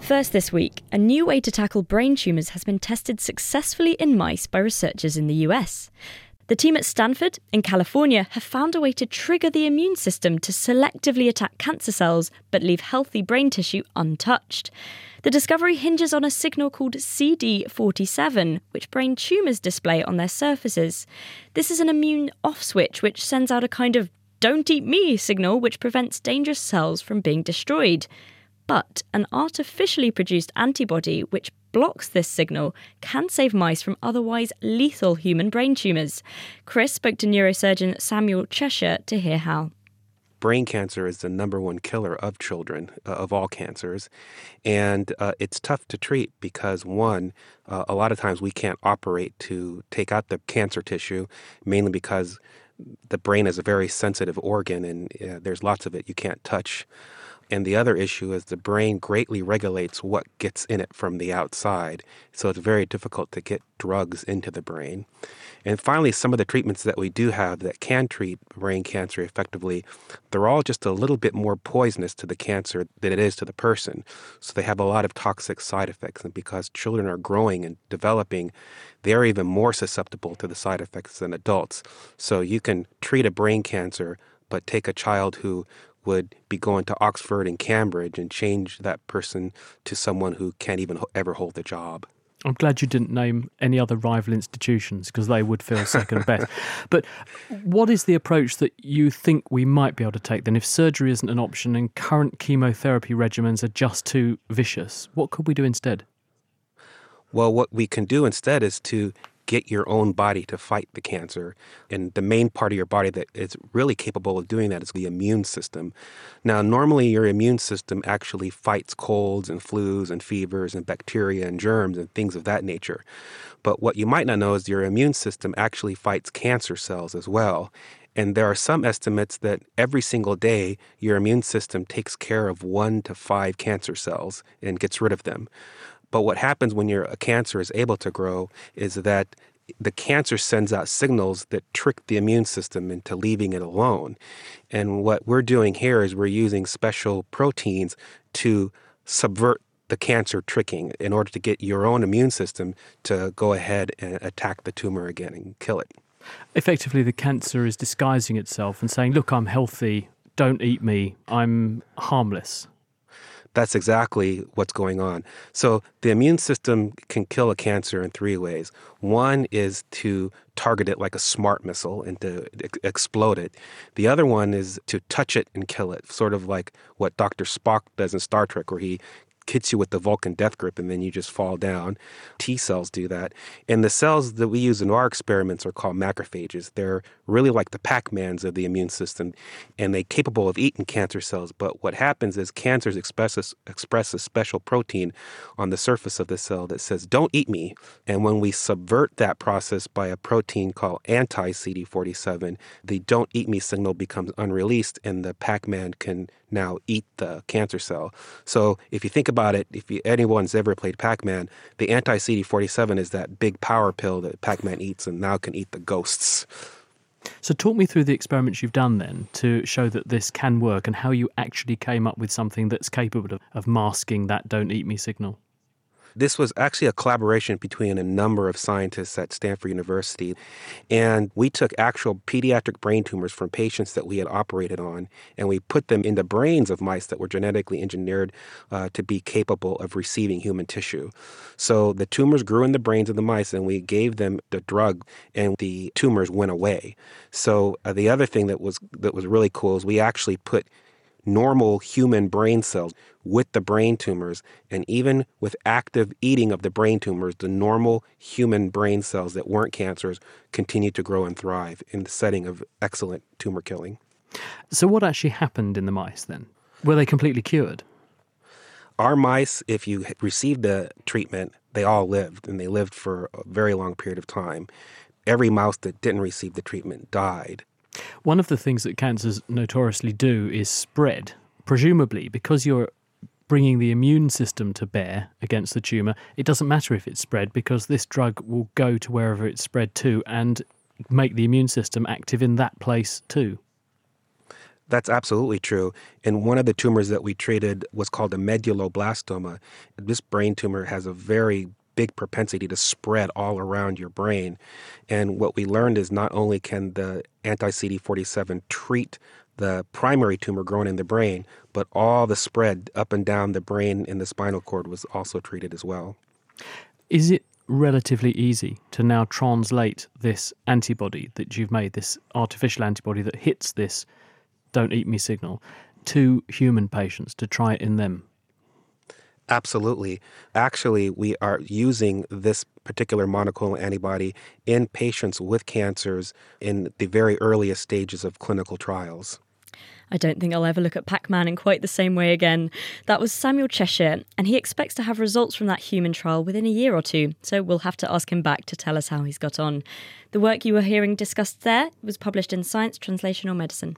First this week, a new way to tackle brain tumours has been tested successfully in mice by researchers in the US. The team at Stanford, in California, have found a way to trigger the immune system to selectively attack cancer cells but leave healthy brain tissue untouched. The discovery hinges on a signal called CD47, which brain tumours display on their surfaces. This is an immune off switch which sends out a kind of "don't eat me" signal which prevents dangerous cells from being destroyed. But an artificially produced antibody which blocks this signal can save mice from otherwise lethal human brain tumours. Chris spoke to neurosurgeon Samuel Cheshire to hear how. Brain cancer is the number one killer of children, of all cancers. And it's tough to treat because, one, a lot of times we can't operate to take out the cancer tissue, mainly because the brain is a very sensitive organ and there's lots of it you can't touch. And the other issue is the brain greatly regulates what gets in it from the outside. So it's very difficult to get drugs into the brain. And finally, some of the treatments that we do have that can treat brain cancer effectively, they're all just a little bit more poisonous to the cancer than it is to the person. So they have a lot of toxic side effects. And because children are growing and developing, they're even more susceptible to the side effects than adults. So you can treat a brain cancer, but take a child who would be going to Oxford and Cambridge and change that person to someone who can't even ever hold the job. I'm glad you didn't name any other rival institutions because they would feel second best. But what is the approach that you think we might be able to take then if surgery isn't an option and current chemotherapy regimens are just too vicious? What could we do instead? Well, what we can do instead is to get your own body to fight the cancer. And the main part of your body that is really capable of doing that is the immune system. Now, normally your immune system actually fights colds and flus and fevers and bacteria and germs and things of that nature. But what you might not know is your immune system actually fights cancer cells as well. And there are some estimates that every single day your immune system takes care of 1 to 5 cancer cells and gets rid of them. But what happens when a cancer is able to grow is that the cancer sends out signals that trick the immune system into leaving it alone. And what we're doing here is we're using special proteins to subvert the cancer tricking in order to get your own immune system to go ahead and attack the tumor again and kill it. Effectively, the cancer is disguising itself and saying, look, I'm healthy, don't eat me, I'm harmless. That's exactly what's going on. So the immune system can kill a cancer in 3 ways. One is to target it like a smart missile and to explode it. The other one is to touch it and kill it, sort of like what Dr. Spock does in Star Trek, where he hits you with the Vulcan death grip and then you just fall down. T cells do that. And the cells that we use in our experiments are called macrophages. They're really like the Pac-Mans of the immune system, and they're capable of eating cancer cells. But what happens is cancers express a special protein on the surface of the cell that says, don't eat me. And when we subvert that process by a protein called anti-CD47, the don't eat me signal becomes unreleased and the Pac-Man can now eat the cancer cell. So if you think about it, if anyone's ever played Pac-Man, the anti-CD47 is that big power pill that Pac-Man eats and now can eat the ghosts. So talk me through the experiments you've done then to show that this can work and how you actually came up with something that's capable of masking that don't eat me signal. This was actually a collaboration between a number of scientists at Stanford University, and we took actual pediatric brain tumors from patients that we had operated on, and we put them in the brains of mice that were genetically engineered to be capable of receiving human tissue. So the tumors grew in the brains of the mice, and we gave them the drug, and the tumors went away. So the other thing that was really cool is we actually put normal human brain cells with the brain tumors, and even with active eating of the brain tumors, the normal human brain cells that weren't cancers continued to grow and thrive in the setting of excellent tumor killing. So what actually happened in the mice then? Were they completely cured? Our mice, if you received the treatment, they all lived, and they lived for a very long period of time. Every mouse that didn't receive the treatment died. One of the things that cancers notoriously do is spread. Presumably, because you're bringing the immune system to bear against the tumour, it doesn't matter if it's spread because this drug will go to wherever it's spread to and make the immune system active in that place too. That's absolutely true. And one of the tumors that we treated was called a medulloblastoma. This brain tumor has a very big propensity to spread all around your brain. And what we learned is not only can the anti-CD47 treat the primary tumor growing in the brain, but all the spread up and down the brain and the spinal cord was also treated as well. Is it relatively easy to now translate this antibody that you've made, this artificial antibody that hits this don't eat me signal, to human patients, to try it in them? Absolutely. Actually, we are using this particular monoclonal antibody in patients with cancers in the very earliest stages of clinical trials. I don't think I'll ever look at Pac-Man in quite the same way again. That was Samuel Cheshire, and he expects to have results from that human trial within a year or two, so we'll have to ask him back to tell us how he's got on. The work you were hearing discussed there was published in Science Translational Medicine.